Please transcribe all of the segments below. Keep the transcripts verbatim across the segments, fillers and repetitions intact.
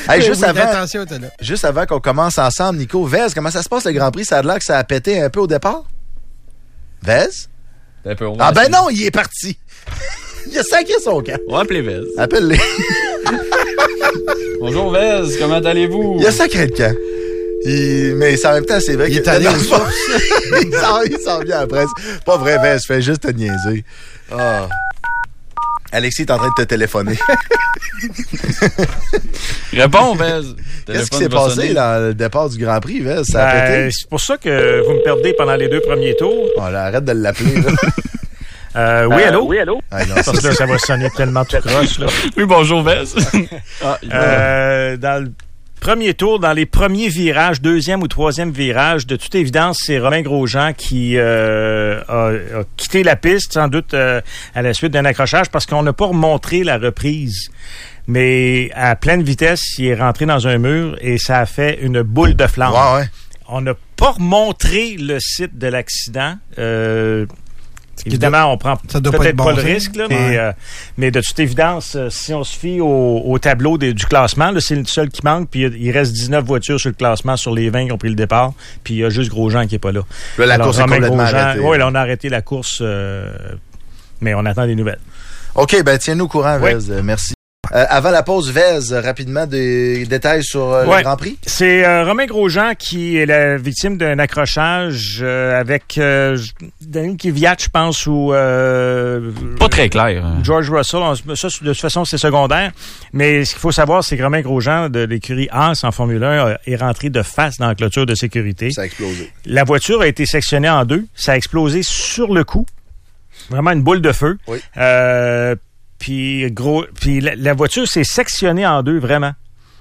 Hey, juste, oui, avant, l'intention était là. juste avant qu'on commence ensemble, Nico, Vez, comment ça se passe le Grand Prix? Ça a l'air que ça a pété un peu au départ? Vez? Un peu, Ah ben non, il est parti. Il a sacré son camp. On va appeler Vez. Appelle-les. Bonjour Vez, comment allez-vous? Il a sacré le camp. Il... Mais en même temps, c'est vrai il que... est allé non, aux pas... il, s'en... il s'en vient après. C'est pas vrai, Vez, je fais juste te niaiser. Oh. Alexis est en train de te téléphoner. Réponds, Vez. Qu'est-ce qui s'est passé sonner. Dans le départ du Grand Prix, Vez? Ça a ben, pété? C'est pour ça que vous me perdez pendant les deux premiers tours. Oh, là, arrête de l'appeler, là. Euh, oui, allô? Euh, oui, allô? Ah, non, Parce que là, ça va sonner tellement tout croche, là. Oui, bonjour, Vez. ah, euh, dans le premier tour, dans les premiers virages, deuxième ou troisième virage, de toute évidence, c'est Romain Grosjean qui euh, a, a quitté la piste, sans doute euh, à la suite d'un accrochage, parce qu'on n'a pas remontré la reprise. Mais à pleine vitesse, il est rentré dans un mur et ça a fait une boule de flamme. Ouais, ouais. On n'a pas remontré le site de l'accident. Euh, Évidemment, on prend peut-être pas, bon pas le risque, là, ouais. mais, euh, mais de toute évidence, si on se fie au, au tableau des, du classement, là, c'est le seul qui manque, puis il reste dix-neuf voitures sur le classement sur les vingt qui ont pris le départ, puis il y a juste Grosjean qui n'est pas là. Là, la Alors, course Romain est complètement Grosjean, arrêtée. Oui, là, on a arrêté la course, euh, mais on attend des nouvelles. OK, ben tiens-nous au courant, Vez. Oui. Merci. Euh, avant la pause, Vez, rapidement, des détails sur euh, ouais. le Grand Prix? C'est euh, Romain Grosjean qui est la victime d'un accrochage euh, avec euh, Daniil Kvyat, je pense, ou... Euh, Pas très clair. Hein. George Russell. Ça, de toute façon, c'est secondaire. Mais ce qu'il faut savoir, c'est que Romain Grosjean, de l'écurie Haas en Formule un, est rentré de face dans la clôture de sécurité. Ça a explosé. La voiture a été sectionnée en deux. Ça a explosé sur le coup. Vraiment une boule de feu. Oui. Euh, Puis, gros, puis la, la voiture s'est sectionnée en deux, vraiment.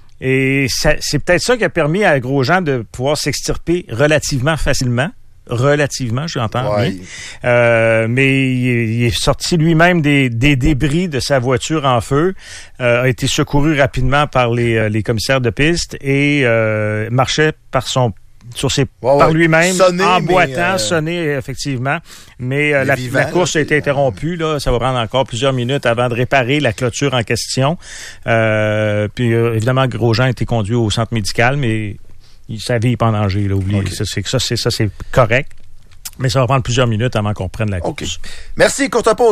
Et ça, c'est peut-être ça qui a permis à Grosjean de pouvoir s'extirper relativement facilement. Relativement, j'entends ouais. bien. Euh, mais il est, il est sorti lui-même des, des débris de sa voiture en feu, euh, a été secouru rapidement par les, les commissaires de piste et euh, marchait par son sur ses ouais, par ouais. lui-même, sonné, en boitant, euh... sonné, effectivement. Mais euh, la, vivant, la course là, a été interrompue. Là, ça va prendre encore plusieurs minutes avant de réparer la clôture en question. Euh, puis, euh, évidemment, Grosjean a été conduit au centre médical, mais il, sa vie n'est pas en danger. Là, oubliez. Okay. Ça, c'est, ça, c'est, ça, c'est correct. Mais ça va prendre plusieurs minutes avant qu'on reprenne la course. Okay. Merci, courte pause.